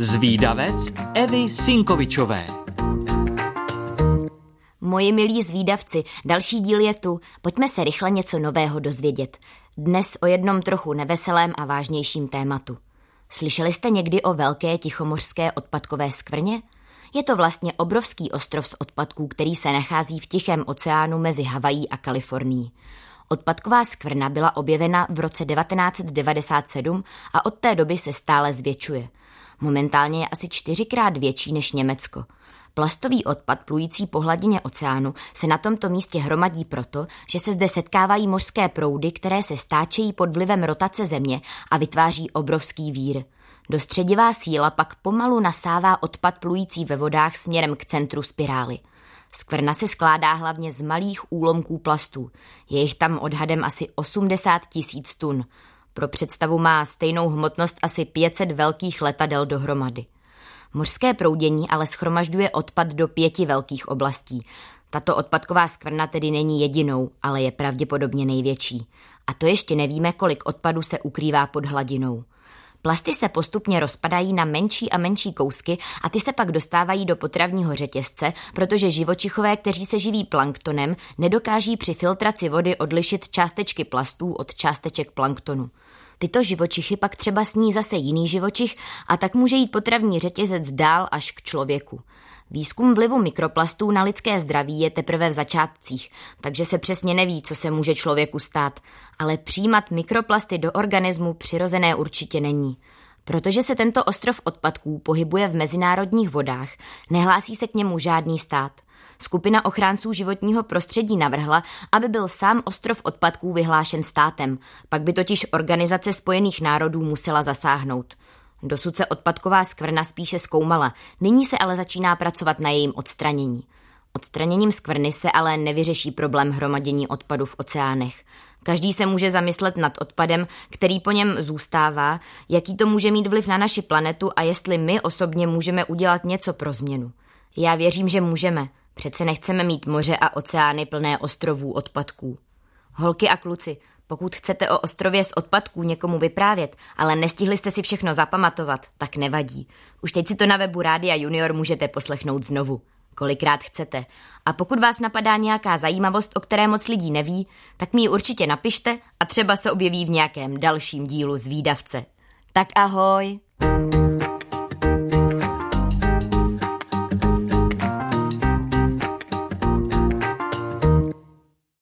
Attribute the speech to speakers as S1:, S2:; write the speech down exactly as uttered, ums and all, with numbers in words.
S1: Zvídavec Evy Sinkovičové.
S2: Moji milí zvídavci, další díl je tu. Pojďme se rychle něco nového dozvědět. Dnes o jednom trochu neveselém a vážnějším tématu. Slyšeli jste někdy o velké tichomořské odpadkové skvrně? Je to vlastně obrovský ostrov z odpadků, který se nachází v Tichém oceánu mezi Havají a Kalifornií. Odpadková skvrna byla objevena v roce devatenáct set devadesát sedm a od té doby se stále zvětšuje. Momentálně je asi čtyřikrát větší než Německo. Plastový odpad plující po hladině oceánu se na tomto místě hromadí proto, že se zde setkávají mořské proudy, které se stáčejí pod vlivem rotace země a vytváří obrovský vír. Dostředivá síla pak pomalu nasává odpad plující ve vodách směrem k centru spirály. Skvrna se skládá hlavně z malých úlomků plastů. Je jich tam odhadem asi osmdesát tisíc tun. Pro představu má stejnou hmotnost asi pět set velkých letadel dohromady. Mořské proudění ale shromažďuje odpad do pěti velkých oblastí. Tato odpadková skvrna tedy není jedinou, ale je pravděpodobně největší. A to ještě nevíme, kolik odpadu se ukrývá pod hladinou. Plasty se postupně rozpadají na menší a menší kousky a ty se pak dostávají do potravního řetězce, protože živočichové, kteří se živí planktonem, nedokáží při filtraci vody odlišit částečky plastů od částeček planktonu. Tyto živočichy pak třeba sní zase jiný živočich a tak může jít potravní řetězec dál až k člověku. Výzkum vlivu mikroplastů na lidské zdraví je teprve v začátcích, takže se přesně neví, co se může člověku stát, ale přijímat mikroplasty do organismu přirozené určitě není. Protože se tento ostrov odpadků pohybuje v mezinárodních vodách, nehlásí se k němu žádný stát. Skupina ochránců životního prostředí navrhla, aby byl sám ostrov odpadků vyhlášen státem, pak by totiž Organizace spojených národů musela zasáhnout. Dosud se odpadková skvrna spíše zkoumala, nyní se ale začíná pracovat na jejím odstranění. Odstraněním skvrny se ale nevyřeší problém hromadění odpadu v oceánech. Každý se může zamyslet nad odpadem, který po něm zůstává, jaký to může mít vliv na naši planetu a jestli my osobně můžeme udělat něco pro změnu. Já věřím, že můžeme. Přece nechceme mít moře a oceány plné ostrovů odpadků. Holky a kluci, pokud chcete o ostrově z odpadků někomu vyprávět, ale nestihli jste si všechno zapamatovat, tak nevadí. Už teď si to na webu Rádia Junior můžete poslechnout znovu, kolikrát chcete. A pokud vás napadá nějaká zajímavost, o které moc lidí neví, tak mi ji určitě napište a třeba se objeví v nějakém dalším dílu Zvídavce. Tak ahoj!